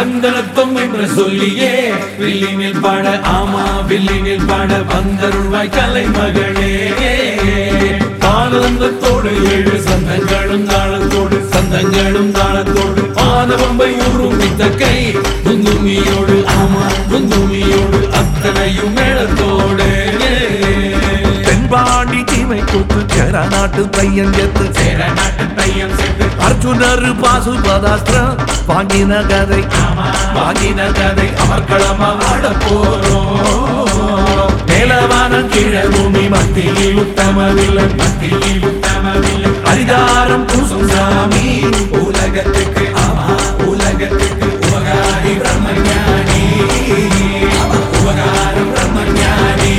அந்தரத்தம் என்று சொல்லியே வில்லினில் பாட ஆமா வில்லினில் பாட வந்தருள்வாய் கலைமகளே ஆனந்தத்தோடு ஏழு சந்தங்களும் தாளத்தோடு சந்தங்களும் தாளத்தோடு ஆனவம்பை உருமித்த கை துந்துமியோடு ஆமா துந்துமியோடு அத்தனையும் மேளத்தோடு தென்பாண்டி தீமை கூத்து சேரநாட்டு பையன் சேர்த்து சேரநாட்டு பையன் சேர்த்து அர்ஜுனர் பாசுபதாஸ்திரம் வாங்கின கதை அமர்களமா வாழ போறோம் மேலவானம் கீழ பூமி மத்தியில் உத்தமவில்லை அதிகாரம் பூசும் சாமி உலகத்துக்கு ஆமா உலகத்துக்கு உபகாரி பிரம்மஞானி உபகாரம் பிரம்மஞானி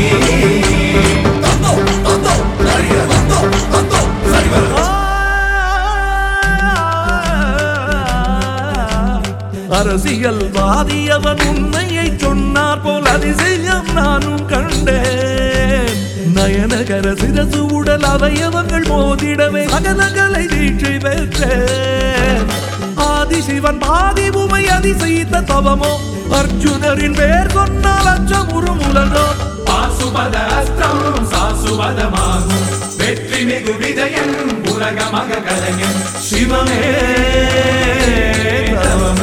அரசியல்வாதி அவன் உண்மையை சொன்னார் போல் அதிசயம் நானும் கண்டேன் நயனகர சிரசு உடல் அவயவங்கள் மோதிடவே அகலகளை தீட்சி பெற்றேன் ஆதிசிவன் பாதி உமை அதிசயித்த தவமோ அர்ஜுனரின் பேர் சொன்னால் அச்சமுறும் உலகம் பாசுபத அஸ்திரம் சாசுபதமாகும் வெற்றி மிகு விஜயன் உலகமக கலைஞன் சிவமே தவமே